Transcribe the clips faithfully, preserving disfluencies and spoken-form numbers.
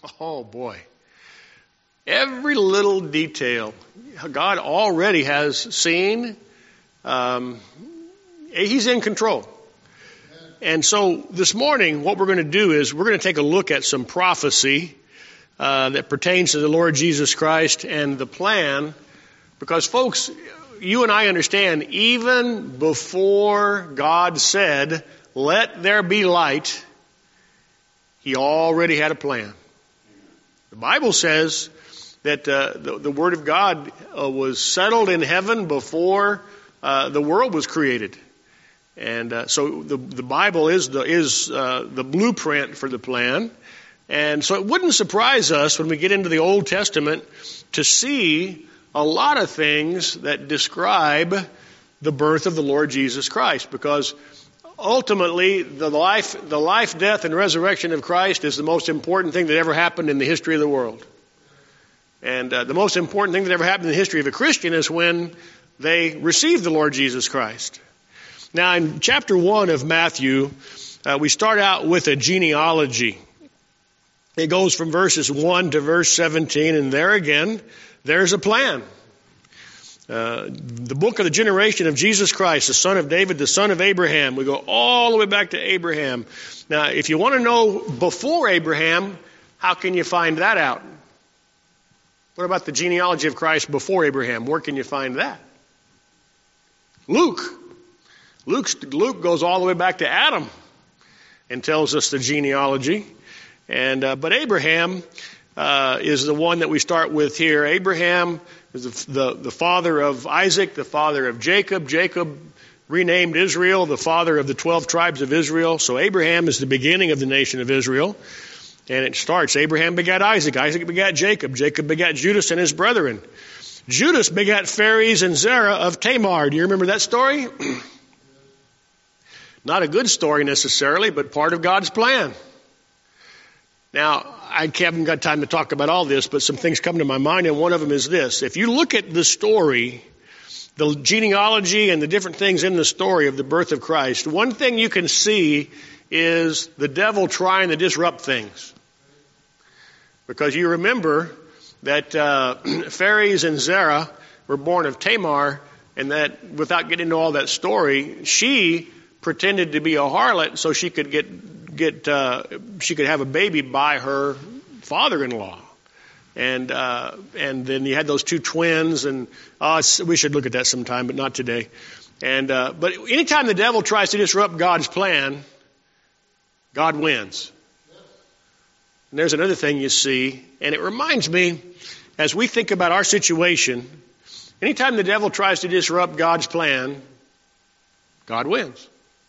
Oh, boy. Every little detail God already has seen. Um, he's in control. And so this morning, what we're going to do is we're going to take a look at some prophecy uh, that pertains to the Lord Jesus Christ and the plan. Because, folks, you and I understand, even before God said, "Let there be light," He already had a plan. The Bible says that uh, the, the Word of God uh, was settled in heaven before uh, the world was created. And uh, so the, the Bible is the, is uh, the blueprint for the plan. And so it wouldn't surprise us when we get into the Old Testament to see a lot of things that describe the birth of the Lord Jesus Christ, because ultimately the life, the life, death, and resurrection of Christ is the most important thing that ever happened in the history of the world. And uh, the most important thing that ever happened in the history of a Christian is when they received the Lord Jesus Christ. Now, in chapter one of Matthew, uh, we start out with a genealogy. It goes from verses one to verse seventeen, and there again, there's a plan. Uh, the book of the generation of Jesus Christ, the son of David, the son of Abraham. We go all the way back to Abraham. Now, if you want to know before Abraham, how can you find that out? What about the genealogy of Christ before Abraham? Where can you find that? Luke. Luke's, Luke goes all the way back to Adam and tells us the genealogy. And uh, but Abraham uh, is the one that we start with here. Abraham is the, the, the father of Isaac, the father of Jacob. Jacob renamed Israel, the father of the twelve tribes of Israel. So Abraham is the beginning of the nation of Israel. And it starts, Abraham begat Isaac, Isaac begat Jacob, Jacob begat Judas and his brethren. Judas begat Phares and Zerah of Tamar. Do you remember that story? Not a good story necessarily, but part of God's plan. Now, I haven't got time to talk about all this, but some things come to my mind, and one of them is this. If you look at the story, the genealogy and the different things in the story of the birth of Christ, one thing you can see is the devil trying to disrupt things. Because you remember that uh, Phares and Zerah were born of Tamar, and that without getting into all that story, she pretended to be a harlot so she could get get uh, she could have a baby by her father-in-law, and uh, and then you had those two twins, and uh, we should look at that sometime, but not today. And uh, but anytime the devil tries to disrupt God's plan, God wins. And there's another thing you see, and it reminds me, as we think about our situation, anytime the devil tries to disrupt God's plan, God wins.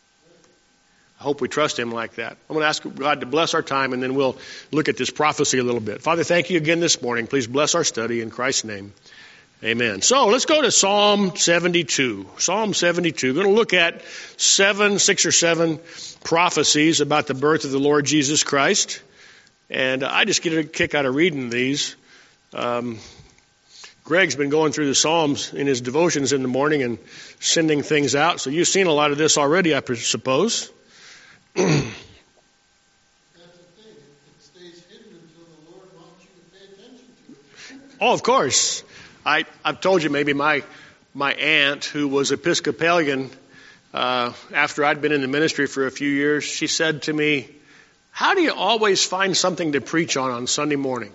I hope we trust Him like that. I'm going to ask God to bless our time, and then we'll look at this prophecy a little bit. Father, thank you again this morning. Please bless our study in Christ's name. Amen. So let's go to Psalm seventy-two. Psalm seventy-two. We're going to look at seven, six or seven prophecies about the birth of the Lord Jesus Christ. And I just get a kick out of reading these. Um, Greg's been going through the Psalms in his devotions in the morning and sending things out. So you've seen a lot of this already, I suppose. That's the thing. It stays hidden until the Lord wants you to pay attention to it. Oh, of course. I, I've told you maybe my my aunt, who was Episcopalian, uh, after I'd been in the ministry for a few years, she said to me, "How do you always find something to preach on on Sunday morning?"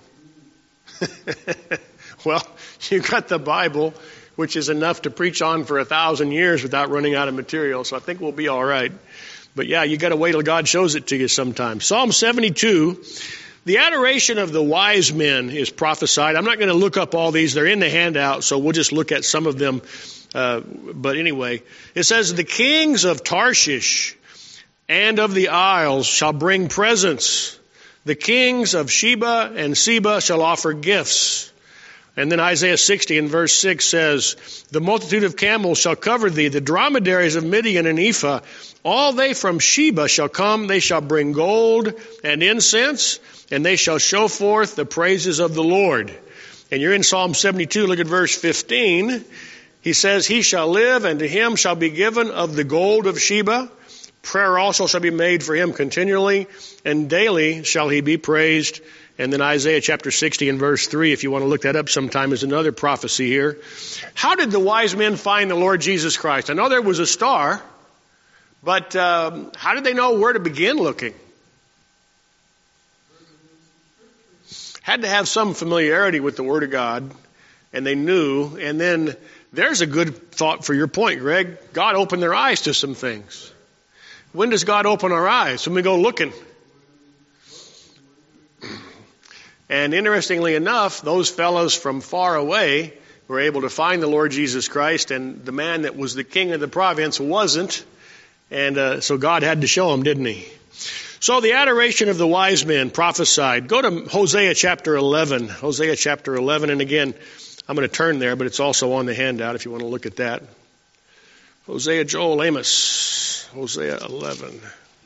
Well, you got the Bible, which is enough to preach on for a thousand years without running out of material. So I think we'll be all right. But yeah, you got to wait till God shows it to you sometime. Psalm seventy-two, the adoration of the wise men is prophesied. I'm not going to look up all these. They're in the handout, so we'll just look at some of them. Uh, but anyway, it says, "The kings of Tarshish and of the isles shall bring presents. The kings of Sheba and Seba shall offer gifts." And then Isaiah sixty in verse six says, "The multitude of camels shall cover thee, the dromedaries of Midian and Ephah. All they from Sheba shall come, they shall bring gold and incense, and they shall show forth the praises of the Lord." And you're in Psalm seventy-two, look at verse fifteen. He says, "He shall live, and to him shall be given of the gold of Sheba, Prayer also shall be made for him continually, and daily shall he be praised. And then Isaiah chapter sixty and verse three, if you want to look that up sometime, is another prophecy here. How did the wise men find the Lord Jesus Christ? I know there was a star, but um, how did they know where to begin looking? Had to have some familiarity with the Word of God, and they knew. And then there's a good thought for your point, Greg. God opened their eyes to some things. When does God open our eyes? When we go looking. And interestingly enough, those fellows from far away were able to find the Lord Jesus Christ, and the man that was the king of the province wasn't. And uh, so God had to show him, didn't he? So the adoration of the wise men prophesied. Go to Hosea chapter eleven. Hosea chapter eleven. And again, I'm going to turn there, but it's also on the handout if you want to look at that. Hosea, Joel, Amos. Hosea eleven.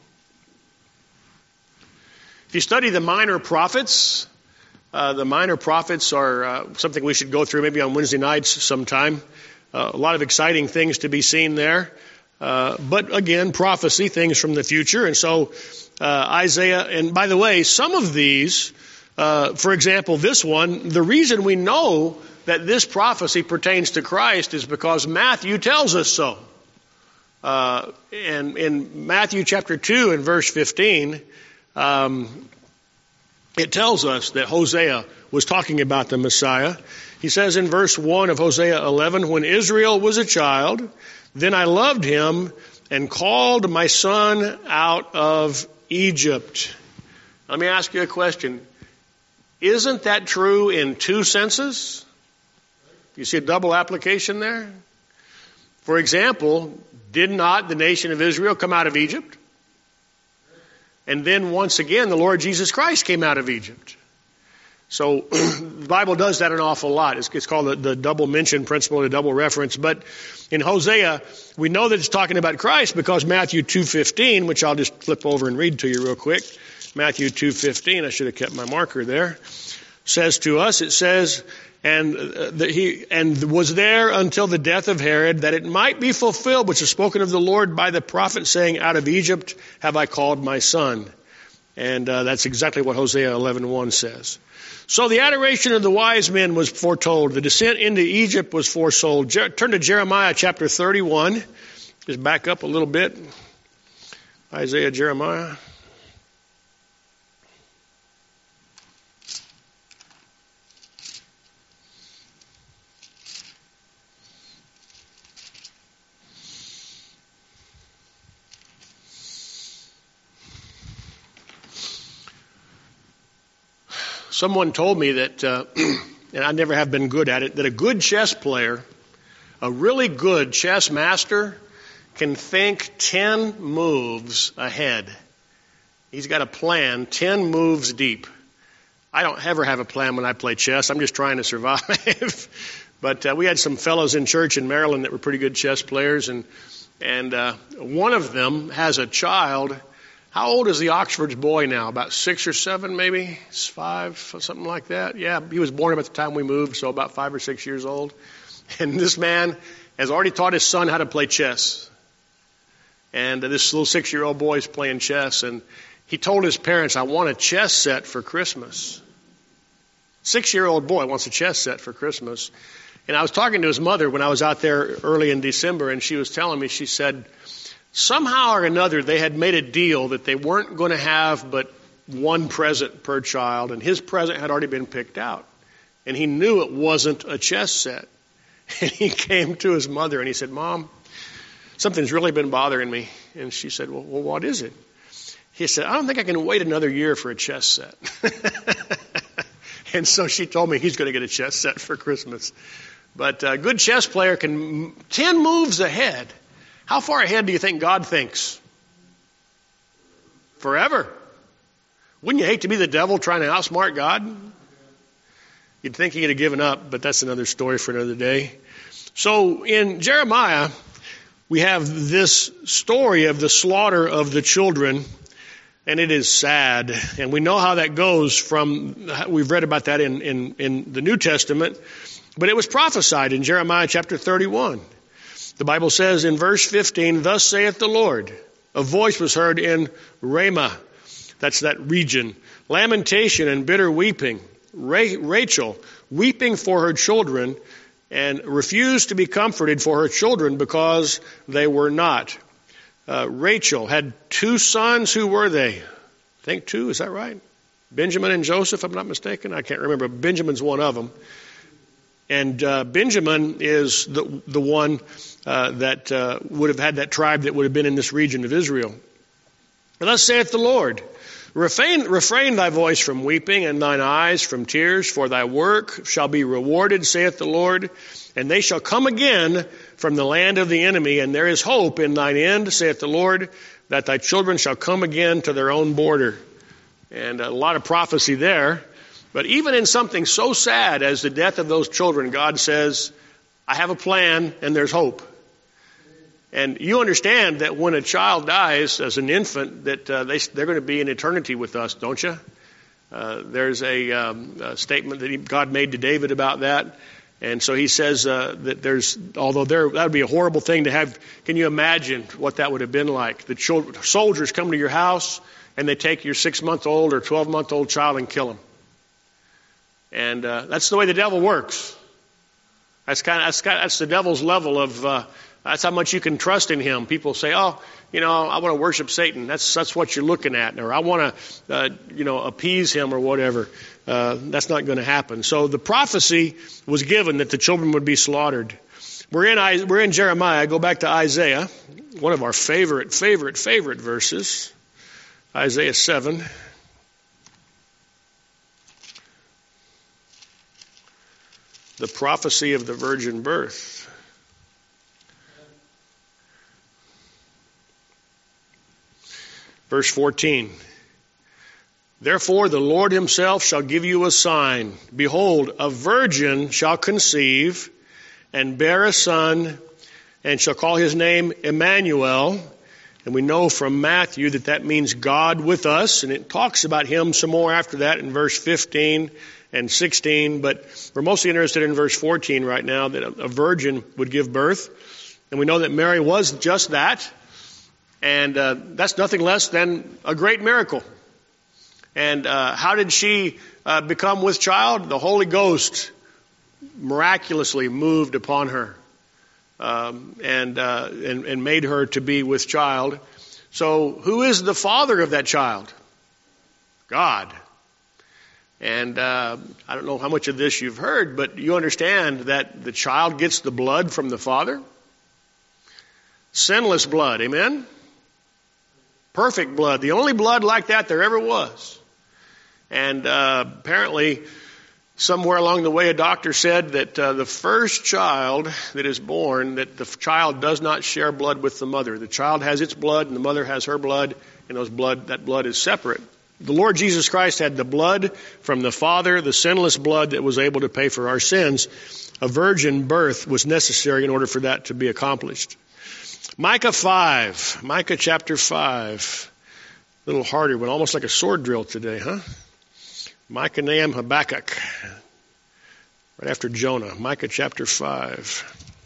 If you study the minor prophets, uh, the minor prophets are uh, something we should go through maybe on Wednesday nights sometime. Uh, a lot of exciting things to be seen there. Uh, but again, prophecy, things from the future. And so uh, Isaiah, and by the way, some of these, uh, for example, this one, the reason we know that this prophecy pertains to Christ is because Matthew tells us so. Uh, and in Matthew chapter two and verse fifteen, um, it tells us that Hosea was talking about the Messiah. He says in verse one of Hosea eleven, when Israel was a child, then I loved him and called my son out of Egypt. Let me ask you a question. Isn't that true in two senses? You see a double application there? For example, did not the nation of Israel come out of Egypt? And then once again, the Lord Jesus Christ came out of Egypt. So the Bible does that an awful lot. It's, it's called the, the double mention principle, the double reference. But in Hosea, we know that it's talking about Christ because Matthew two fifteen, which I'll just flip over and read to you real quick. Matthew two fifteen, I should have kept my marker there, says to us, it says, and uh, that he and was there until the death of Herod, that it might be fulfilled, which is spoken of the Lord by the prophet, saying, out of Egypt have I called my son. And uh, that's exactly what Hosea eleven one says. So the adoration of the wise men was foretold. The descent into Egypt was foretold. Jer- turn to Jeremiah chapter thirty-one. Just back up a little bit. Isaiah, Jeremiah. Someone told me that, uh, and I never have been good at it, that a good chess player, a really good chess master, can think ten moves ahead. He's got a plan ten moves deep. I don't ever have a plan when I play chess. I'm just trying to survive. But uh, we had some fellows in church in Maryland that were pretty good chess players, and and uh, one of them has a child. How old is the Oxford's boy now? About six or seven, maybe? Five, something like that? Yeah, he was born about the time we moved, so about five or six years old. And this man has already taught his son how to play chess. And this little six-year-old boy is playing chess, and he told his parents, I want a chess set for Christmas. Six-year-old boy wants a chess set for Christmas. And I was talking to his mother when I was out there early in December, and she was telling me, she said, somehow or another, they had made a deal that they weren't going to have but one present per child, and his present had already been picked out. And he knew it wasn't a chess set. And he came to his mother and he said, Mom, something's really been bothering me. And she said, well, well, what is it? He said, I don't think I can wait another year for a chess set. And so she told me he's going to get a chess set for Christmas. But a good chess player can, ten moves ahead. How far ahead do you think God thinks? Forever. Wouldn't you hate to be the devil trying to outsmart God? You'd think he'd have given up, but that's another story for another day. So in Jeremiah, we have this story of the slaughter of the children, and it is sad. And we know how that goes from, we've read about that in, in, in the New Testament, but it was prophesied in Jeremiah chapter thirty-one. The Bible says in verse fifteen, thus saith the Lord, A voice was heard in Ramah. That's that region. Lamentation and bitter weeping. Ra- Rachel weeping for her children and refused to be comforted for her children because they were not. Uh, Rachel had two sons. Who were they? I think two. Is that right? Benjamin and Joseph, if I'm not mistaken. I can't remember. Benjamin's one of them. And uh, Benjamin is the the one uh, that uh, would have had that tribe that would have been in this region of Israel. And thus saith the Lord, refrain, refrain thy voice from weeping and thine eyes from tears, for thy work shall be rewarded, saith the Lord. And they shall come again from the land of the enemy, and there is hope in thine end, saith the Lord, that thy children shall come again to their own border. And a lot of prophecy there. But even in something so sad as the death of those children, God says, I have a plan and there's hope. And you understand that when a child dies as an infant, that uh, they, they're going to be in eternity with us, don't you? Uh, there's a, um, a statement that he, God made to David about that. And so he says uh, that there's, although there, that would be a horrible thing to have. Can you imagine what that would have been like? The children, soldiers come to your house and they take your six-month-old or twelve-month-old child and kill him. And uh, that's the way the devil works. That's kind of that's, kind of, that's the devil's level of. Uh, that's how much you can trust in him. People say, "Oh, you know, I want to worship Satan." That's that's what you're looking at, or I want to, uh, you know, appease him or whatever. Uh, that's not going to happen. So the prophecy was given that the children would be slaughtered. We're in we're in Jeremiah. Go back to Isaiah, one of our favorite, favorite, favorite verses. Isaiah seven. The prophecy of the virgin birth. Verse fourteen. Therefore the Lord himself shall give you a sign. Behold, a virgin shall conceive and bear a son, and shall call his name Emmanuel. And we know from Matthew that that means God with us. And it talks about him some more after that in verse fifteen and sixteen, but we're mostly interested in verse fourteen right now, that a virgin would give birth. And we know that Mary was just that. And uh, that's nothing less than a great miracle. And uh, how did she uh, become with child? The Holy Ghost miraculously moved upon her um, and, uh, and, and made her to be with child. So who is the father of that child? God. And uh, I don't know how much of this you've heard, but you understand that the child gets the blood from the father. Sinless blood, amen? Perfect blood, the only blood like that there ever was. And uh, apparently, somewhere along the way, a doctor said that uh, the first child that is born, that the child does not share blood with the mother. The child has its blood, and the mother has her blood, and those blood that blood is separate. The Lord Jesus Christ had the blood from the Father, the sinless blood that was able to pay for our sins. A virgin birth was necessary in order for that to be accomplished. Micah five, Micah chapter five. A little harder, but almost like a sword drill today, huh? Micah, Nahum, Habakkuk. Right after Jonah. Micah chapter five.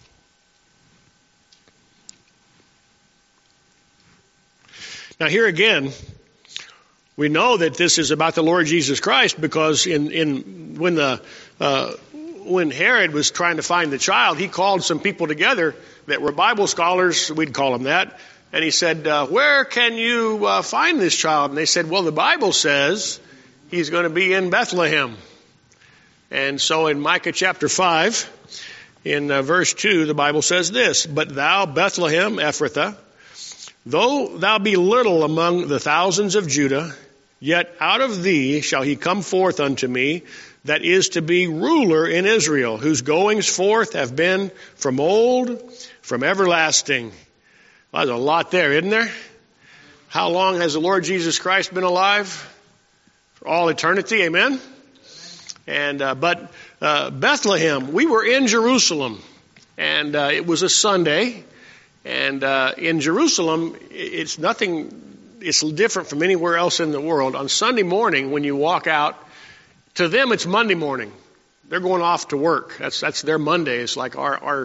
Now here again, we know that this is about the Lord Jesus Christ because in, in when the uh, when Herod was trying to find the child, he called some people together that were Bible scholars, we'd call them that, and he said, uh, where can you uh, find this child? And they said, well, the Bible says he's going to be in Bethlehem. And so in Micah chapter five, in uh, verse two, the Bible says this, but thou, Bethlehem, Ephrathah, though thou be little among the thousands of Judah, yet out of thee shall he come forth unto me, that is to be ruler in Israel, whose goings forth have been from old, from everlasting. Well, there's a lot there, isn't there? How long has the Lord Jesus Christ been alive? For all eternity, amen? And uh, but uh, Bethlehem, we were in Jerusalem, and uh, it was a Sunday, and uh, in Jerusalem, it's nothing, it's different from anywhere else in the world. On Sunday morning, when you walk out, to them it's Monday morning. They're going off to work. That's that's their Monday. It's like our our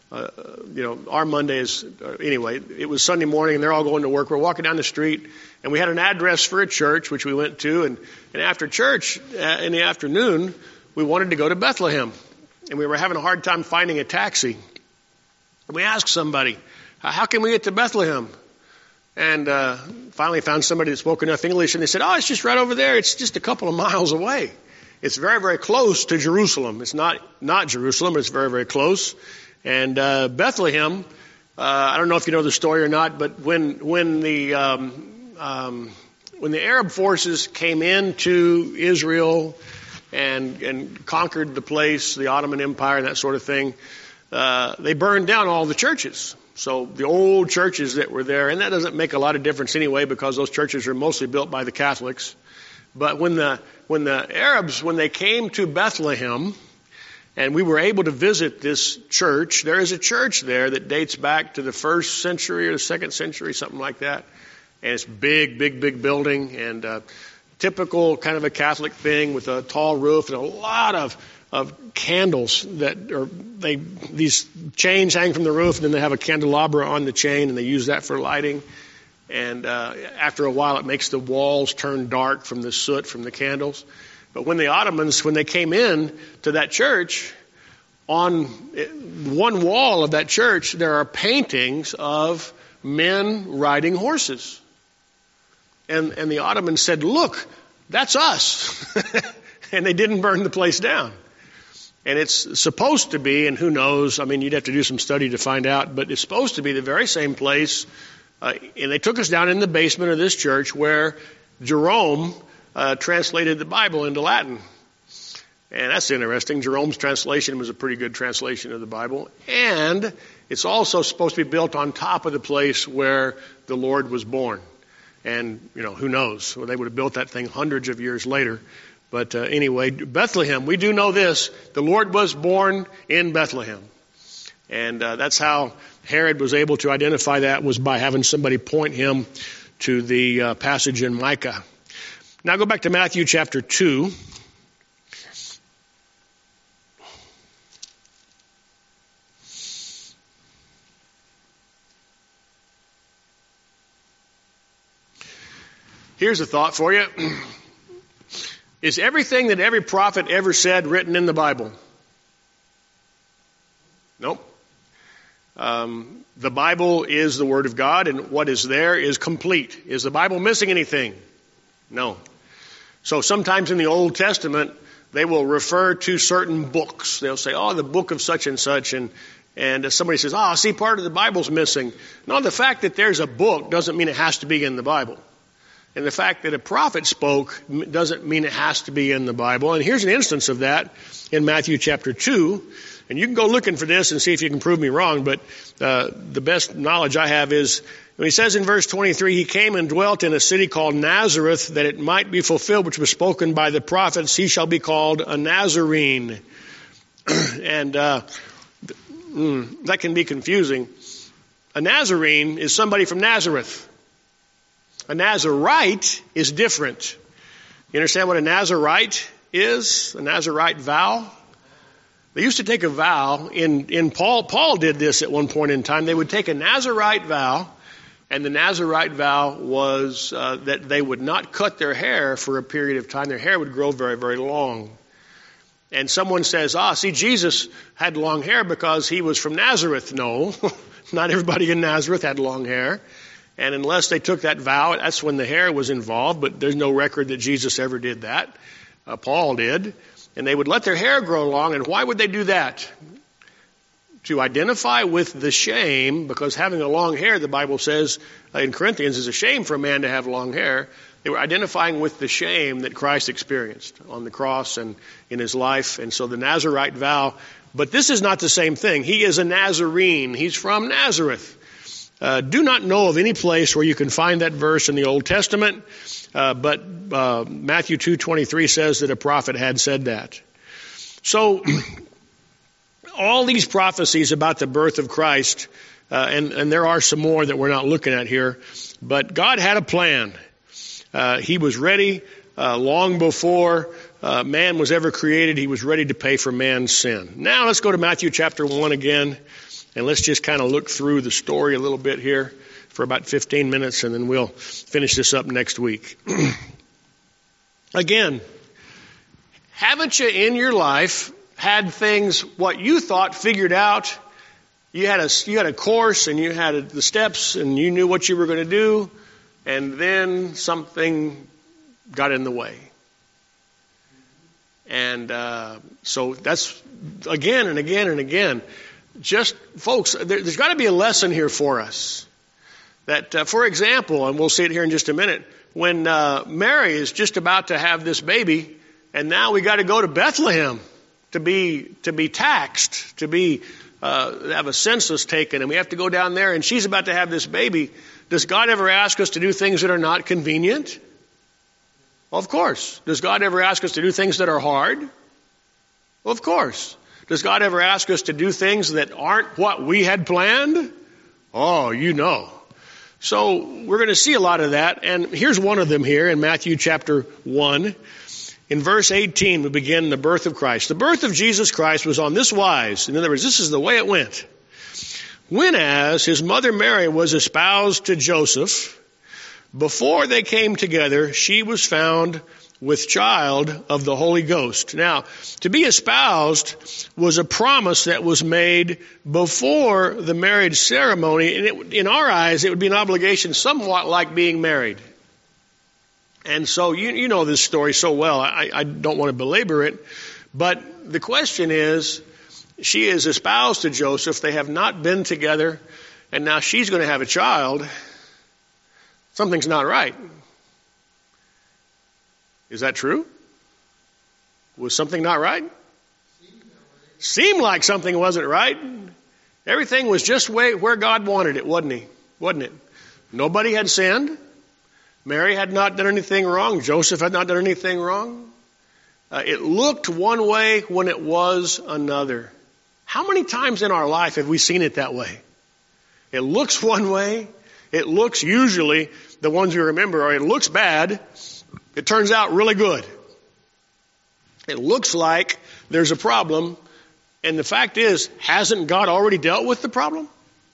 uh, you know, our Monday is, uh, anyway, it was Sunday morning and they're all going to work. We're walking down the street and we had an address for a church, which we went to. And, and after church uh, in the afternoon, we wanted to go to Bethlehem. And we were having a hard time finding a taxi. And we asked somebody, how can we get to Bethlehem? And uh, finally found somebody that spoke enough English, and they said, oh, it's just right over there. It's just a couple of miles away. It's very, very close to Jerusalem. It's not not Jerusalem, but it's very, very close. And uh, Bethlehem, uh, I don't know if you know the story or not, but when when the um, um, when the Arab forces came into Israel and and conquered the place, the Ottoman Empire and that sort of thing, uh, they burned down all the churches. So the old churches that were there, and that doesn't make a lot of difference anyway because those churches are mostly built by the Catholics. But when the when the Arabs, when they came to Bethlehem, and we were able to visit this church, there is a church there that dates back to the first century or the second century, something like that. And it's big, big, big building, and uh, typical kind of a Catholic thing with a tall roof and a lot of of candles that are, they, these chains hang from the roof, and then they have a candelabra on the chain, and they use that for lighting. And uh, after a while, it makes the walls turn dark from the soot from the candles. But when the Ottomans, when they came in to that church, on one wall of that church, there are paintings of men riding horses. And, and the Ottomans said, look, that's us. And they didn't burn the place down. And it's supposed to be, and who knows, I mean, you'd have to do some study to find out, but it's supposed to be the very same place. Uh, and they took us down in the basement of this church where Jerome uh, translated the Bible into Latin. And that's interesting. Jerome's translation was a pretty good translation of the Bible. And it's also supposed to be built on top of the place where the Lord was born. And, you know, who knows? Well, they would have built that thing hundreds of years later. But uh, anyway, Bethlehem, we do know this. The Lord was born in Bethlehem. And uh, that's how Herod was able to identify that, was by having somebody point him to the uh, passage in Micah. Now go back to Matthew chapter two. Here's a thought for you. Is everything that every prophet ever said written in the Bible? Nope. Um, the Bible is the Word of God, and what is there is complete. Is the Bible missing anything? No. So sometimes in the Old Testament, they will refer to certain books. They'll say, oh, the book of such and such, and and somebody says, oh, see, part of the Bible's missing. No, the fact that there's a book doesn't mean it has to be in the Bible. And the fact that a prophet spoke doesn't mean it has to be in the Bible. And here's an instance of that in Matthew chapter two. And you can go looking for this and see if you can prove me wrong, but uh, the best knowledge I have is, when he says in verse twenty-three, he came and dwelt in a city called Nazareth, that it might be fulfilled, which was spoken by the prophets, he shall be called a Nazarene. and uh, mm, that can be confusing. A Nazarene is somebody from Nazareth. A Nazarite is different. You understand what a Nazarite is? A Nazarite vow? They used to take a vow in, in Paul, Paul did this at one point in time. They would take a Nazarite vow, and the Nazarite vow was uh, that they would not cut their hair for a period of time. Their hair would grow very, very long. And someone says, ah, see, Jesus had long hair because he was from Nazareth. No, not everybody in Nazareth had long hair. And unless they took that vow, that's when the hair was involved, but there's no record that Jesus ever did that. Uh, Paul did. And they would let their hair grow long. And why would they do that? To identify with the shame, because having a long hair, the Bible says uh, in Corinthians, is a shame for a man to have long hair. They were identifying with the shame that Christ experienced on the cross and in his life. And so the Nazarite vow, but this is not the same thing. He is a Nazarene. He's from Nazareth. Uh, do not know of any place where you can find that verse in the Old Testament, uh, but uh, Matthew two twenty-three says that a prophet had said that. So all these prophecies about the birth of Christ, uh, and, and there are some more that we're not looking at here, but God had a plan. Uh, he was ready uh, long before uh, man was ever created. He was ready to pay for man's sin. Now let's go to Matthew chapter one again. And let's just kind of look through the story a little bit here for about fifteen minutes, and then we'll finish this up next week. Again, haven't you in your life had things, what you thought, figured out? You had a, you had a course, and you had a, the steps, and you knew what you were going to do, and then something got in the way. And uh, so that's again and again and again. Just, folks, there, there's got to be a lesson here for us. That, uh, for example, and we'll see it here in just a minute, when uh, Mary is just about to have this baby, and now we got to go to Bethlehem to be to be taxed, to be uh, have a census taken, and we have to go down there, and she's about to have this baby. Does God ever ask us to do things that are not convenient? Well, of course. Does God ever ask us to do things that are hard? Well, of course. Does God ever ask us to do things that aren't what we had planned? Oh, you know. So we're going to see a lot of that. And here's one of them here in Matthew chapter one. In verse eighteen, we begin the birth of Christ. The birth of Jesus Christ was on this wise. In other words, this is the way it went. Whenas his mother Mary was espoused to Joseph, before they came together, she was found with child of the Holy Ghost. Now, to be espoused was a promise that was made before the marriage ceremony. And it, in our eyes, it would be an obligation somewhat like being married. And so you, you know this story so well. I, I don't want to belabor it. But the question is, she is espoused to Joseph. They have not been together. And now she's going to have a child. Something's not right. Is that true? Was something not right? Seemed like something wasn't right. Everything was just way, where God wanted it, wasn't he? Wasn't it? Nobody had sinned. Mary had not done anything wrong. Joseph had not done anything wrong. Uh, it looked one way when it was another. How many times in our life have we seen it that way? It looks one way. It looks usually, the ones you remember, or it looks bad. It turns out really good. It looks like there's a problem. And the fact is, hasn't God already dealt with the problem?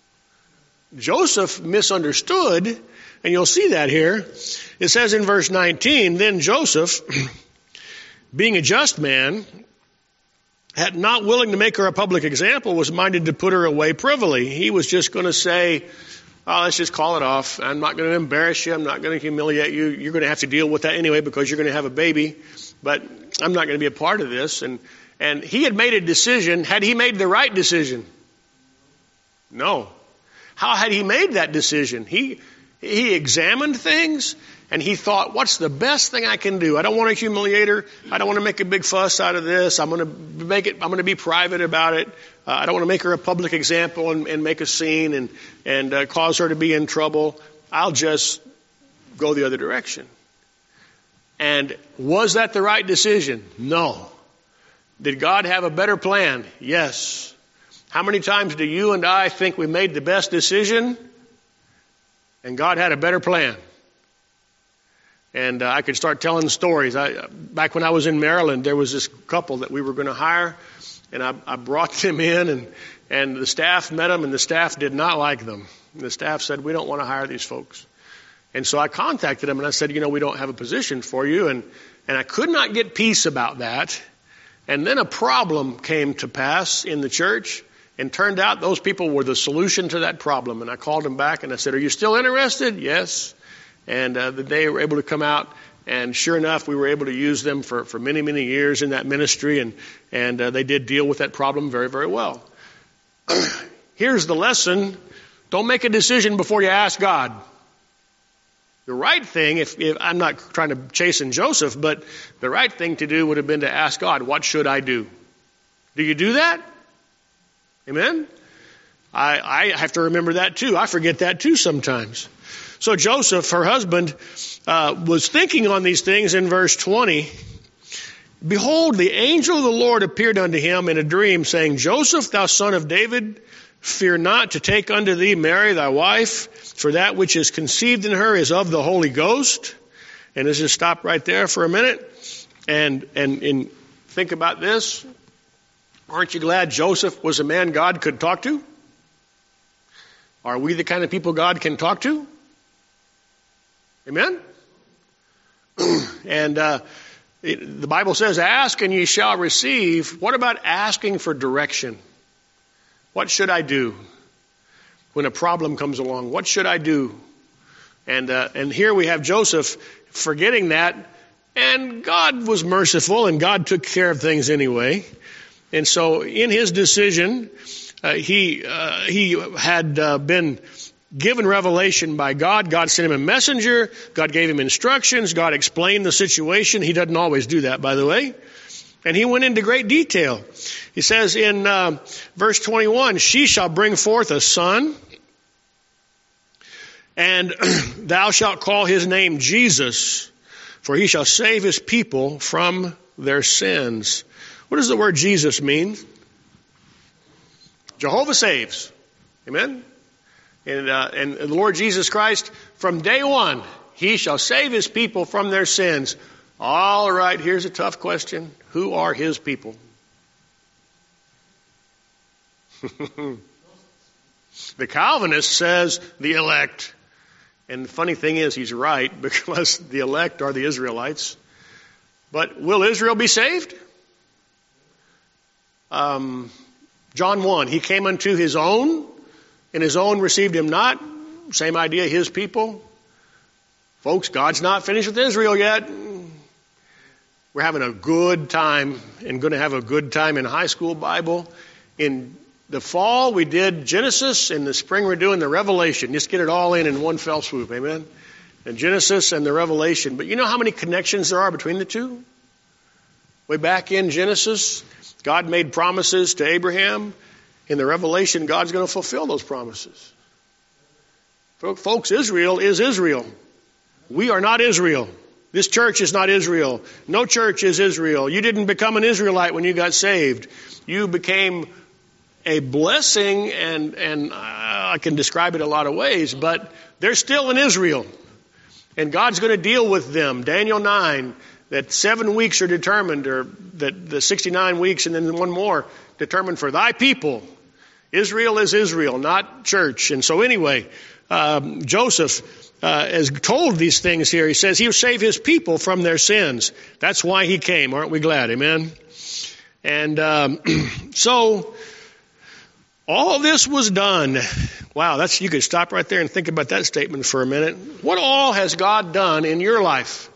Joseph misunderstood, and you'll see that here. It says in verse nineteen, then Joseph, being a just man, had not willing to make her a public example, was minded to put her away privily. He was just going to say, oh, let's just call it off. I'm not going to embarrass you. I'm not going to humiliate you. You're going to have to deal with that anyway because you're going to have a baby. But I'm not going to be a part of this. And and he had made a decision. Had he made the right decision? No. How had he made that decision? He he examined things and he thought, what's the best thing I can do? I don't want to humiliate her. I don't want to make a big fuss out of this. I'm going to make it. I'm going to be private about it. Uh, I don't want to make her a public example and, and make a scene and, and uh, cause her to be in trouble. I'll just go the other direction. And was that the right decision? No. Did God have a better plan? Yes. How many times do you and I think we made the best decision and God had a better plan? And uh, I could start telling stories. I, back when I was in Maryland, there was this couple that we were going to hire. And I, I brought them in, and, and the staff met them, and the staff did not like them. And the staff said, we don't want to hire these folks. And so I contacted them, and I said, you know, we don't have a position for you. And, and I could not get peace about that. And then a problem came to pass in the church, and turned out those people were the solution to that problem. And I called them back, and I said, are you still interested? Yes. And uh, they were able to come out. And sure enough, we were able to use them for, for many, many years in that ministry, and, and uh, they did deal with that problem very, very well. Here's the lesson. Don't make a decision before you ask God. The right thing, if, if I'm not trying to chasten Joseph, but the right thing to do would have been to ask God, what should I do? Do you do that? Amen? I, I have to remember that too. I forget that too sometimes. So Joseph, her husband, uh, was thinking on these things in verse twenty. Behold, the angel of the Lord appeared unto him in a dream, saying, Joseph, thou son of David, fear not to take unto thee Mary thy wife, for that which is conceived in her is of the Holy Ghost. And let's just stop right there for a minute and, and, and think about this. Aren't you glad Joseph was a man God could talk to? Are we the kind of people God can talk to? Amen? And uh, it, the Bible says, ask and ye shall receive. What about asking for direction? What should I do when a problem comes along? What should I do? And uh, and here we have Joseph forgetting that, and God was merciful, and God took care of things anyway. And so in his decision, uh, he uh, he had uh, been given revelation by God. God sent him a messenger. God gave him instructions. God explained the situation. He doesn't always do that, by the way. And he went into great detail. He says in uh, verse twenty-one, she shall bring forth a son, and thou shalt call his name Jesus, for he shall save his people from their sins. What does the word Jesus mean? Jehovah saves. Amen? And, uh, and the Lord Jesus Christ, from day one, he shall save his people from their sins. All right, here's a tough question. Who are his people? The Calvinist says the elect. And the funny thing is, he's right, because the elect are the Israelites. But will Israel be saved? Um, John one, he came unto his own, and his own received him not. Same idea, his people. Folks, God's not finished with Israel yet. We're having a good time, and going to have a good time in high school Bible. In the fall, we did Genesis. In the spring, we're doing the Revelation. Just get it all in in one fell swoop. Amen? And Genesis and the Revelation. But you know how many connections there are between the two? Way back in Genesis, God made promises to Abraham. In the Revelation, God's going to fulfill those promises. Folks, Israel is Israel. We are not Israel. This church is not Israel. No church is Israel. You didn't become an Israelite when you got saved. You became a blessing, and, and I can describe it a lot of ways, but they're still in Israel. And God's going to deal with them. Daniel nine, that seven weeks are determined, or that the sixty-nine weeks and then one more determined for thy people. Israel is Israel, not church. And so anyway, um, Joseph uh, is told these things here. He says he'll save his people from their sins. That's why he came. Aren't we glad? Amen. And um, so all this was done. Wow, that's you could stop right there and think about that statement for a minute. What all has God done in your life?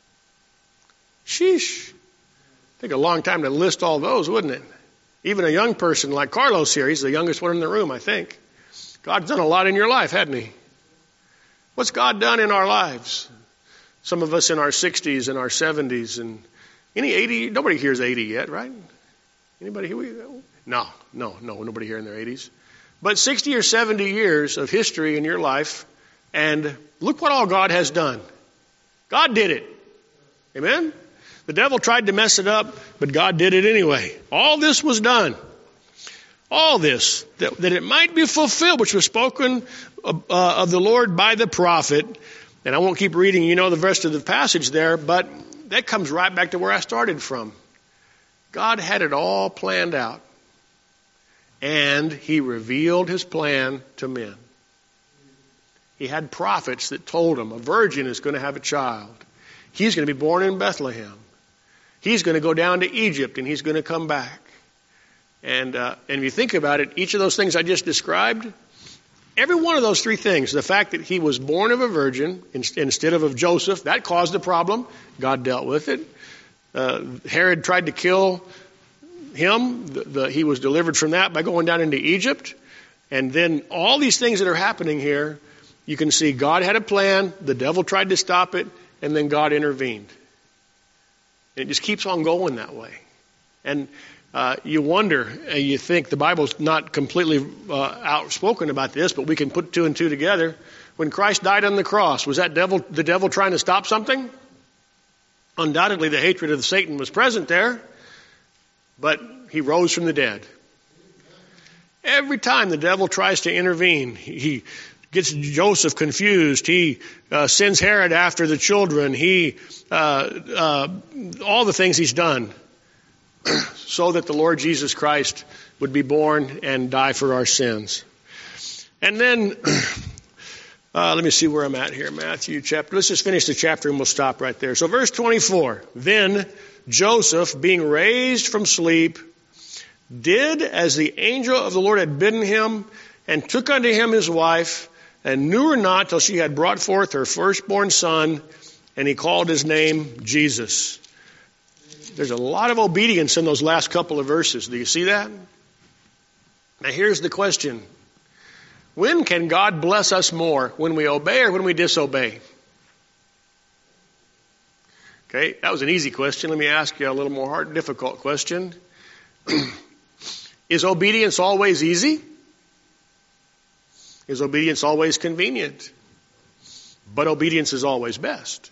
Sheesh. Take a long time to list all those, wouldn't it? Even a young person like Carlos here, he's the youngest one in the room, I think. God's done a lot in your life, hadn't he? What's God done in our lives? Some of us in our sixties and our seventies, and any eighty, nobody here is eighty yet, right? Anybody here? No, no, no, nobody here in their eighties. But sixty or seventy years of history in your life, and look what all God has done. God did it. Amen? The devil tried to mess it up, but God did it anyway. All this was done. All this, that, that it might be fulfilled, which was spoken uh, of the Lord by the prophet. And I won't keep reading, you know, the rest of the passage there, but that comes right back to where I started from. God had it all planned out. And he revealed his plan to men. He had prophets that told him a virgin is going to have a child. He's going to be born in Bethlehem. He's going to go down to Egypt, and he's going to come back. And uh, and if you think about it, each of those things I just described, every one of those three things, the fact that he was born of a virgin instead of of Joseph, that caused a problem. God dealt with it. Uh, Herod tried to kill him. The, the, he was delivered from that by going down into Egypt. And then all these things that are happening here, you can see God had a plan. The devil tried to stop it, and then God intervened. It just keeps on going that way. And uh, you wonder, uh, you think the Bible's not completely uh, outspoken about this, but we can put two and two together. When Christ died on the cross, was that devil the devil trying to stop something? Undoubtedly, the hatred of Satan was present there, but he rose from the dead. Every time the devil tries to intervene, he gets Joseph confused. He uh, sends Herod after the children. He, uh, uh, all the things he's done so that the Lord Jesus Christ would be born and die for our sins. And then, uh, let me see where I'm at here. Matthew chapter. Let's just finish the chapter and we'll stop right there. So verse twenty-four. Then Joseph, being raised from sleep, did as the angel of the Lord had bidden him, and took unto him his wife, and knew her not till she had brought forth her firstborn son, and he called his name Jesus. There's a lot of obedience in those last couple of verses. Do you see that? Now here's the question. When can God bless us more? When we obey or when we disobey? Okay, that was an easy question. Let me ask you a little more hard, difficult question. Is obedience always easy? Is obedience always convenient? But obedience is always best.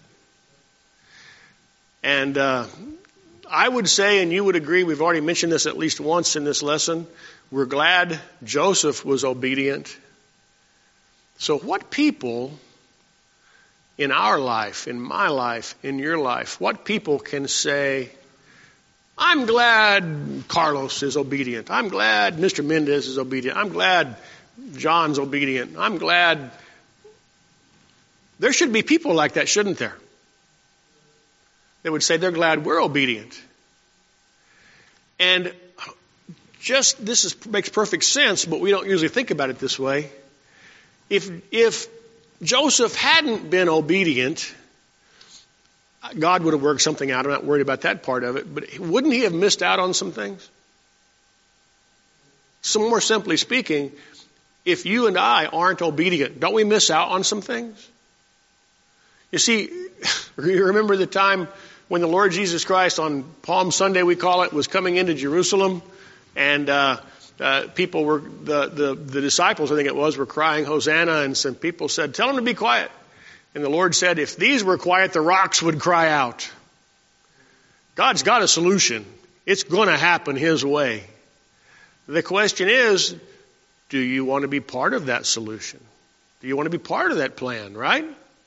And uh, I would say, and you would agree, we've already mentioned this at least once in this lesson, we're glad Joseph was obedient. So what people in our life, in my life, in your life, what people can say, I'm glad Carlos is obedient. I'm glad Mister Mendez is obedient. I'm glad John's obedient. I'm glad. There should be people like that, shouldn't there? They would say they're glad we're obedient. And just, this is, makes perfect sense, but we don't usually think about it this way. If, if Joseph hadn't been obedient, God would have worked something out. I'm not worried about that part of it. But wouldn't he have missed out on some things? So more simply speaking, if you and I aren't obedient, don't we miss out on some things? You see, you remember the time when the Lord Jesus Christ on Palm Sunday, we call it, was coming into Jerusalem, and uh, uh, people were, the, the, the disciples, I think it was, were crying, Hosanna, and some people said, tell them to be quiet. And the Lord said, if these were quiet, the rocks would cry out. God's got a solution. It's going to happen His way. The question is, do you want to be part of that solution? Do you want to be part of that plan, right?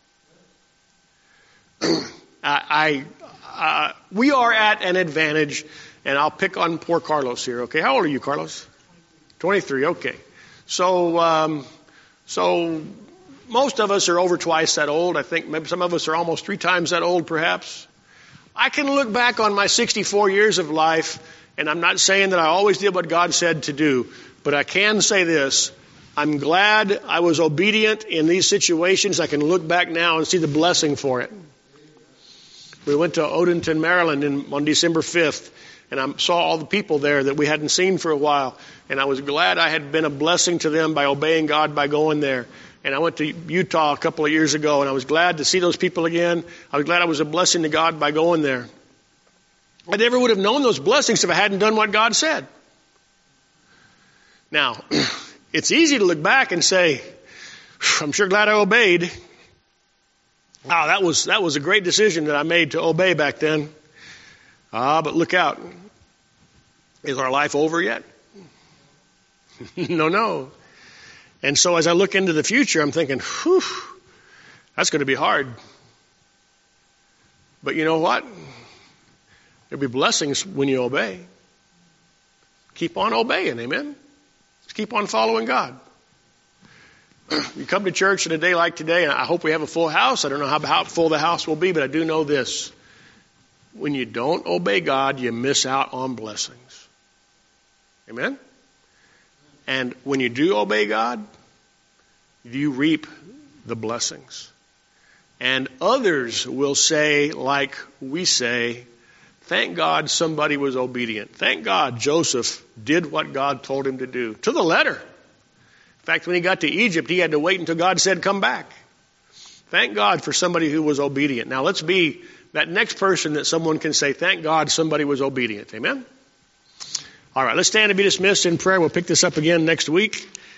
I, I uh, we are at an advantage, and I'll pick on poor Carlos here, okay? How old are you, Carlos? twenty-three, okay. So, um, so... most of us are over twice that old. I think maybe some of us are almost three times that old, perhaps. I can look back on my sixty-four years of life, and I'm not saying that I always did what God said to do, but I can say this. I'm glad I was obedient in these situations. I can look back now and see the blessing for it. We went to Odenton, Maryland in, on December fifth, and I saw all the people there that we hadn't seen for a while, and I was glad I had been a blessing to them by obeying God by going there. And I went to Utah a couple of years ago, and I was glad to see those people again. I was glad I was a blessing to God by going there. I never would have known those blessings if I hadn't done what God said. Now, it's easy to look back and say, I'm sure glad I obeyed. Wow, that was, that was a great decision that I made to obey back then. Ah, but look out. Is our life over yet? no, no. And so as I look into the future, I'm thinking, whew, that's going to be hard. But you know what? There'll be blessings when you obey. Keep on obeying, amen? Just keep on following God. You come to church on a day like today, and I hope we have a full house. I don't know how, how full the house will be, but I do know this. When you don't obey God, you miss out on blessings. Amen? And when you do obey God, you reap the blessings. And others will say, like we say, thank God somebody was obedient. Thank God Joseph did what God told him to do. To the letter. In fact, when he got to Egypt, he had to wait until God said, come back. Thank God for somebody who was obedient. Now let's be that next person that someone can say, thank God somebody was obedient. Amen? All right, let's stand and be dismissed in prayer. We'll pick this up again next week.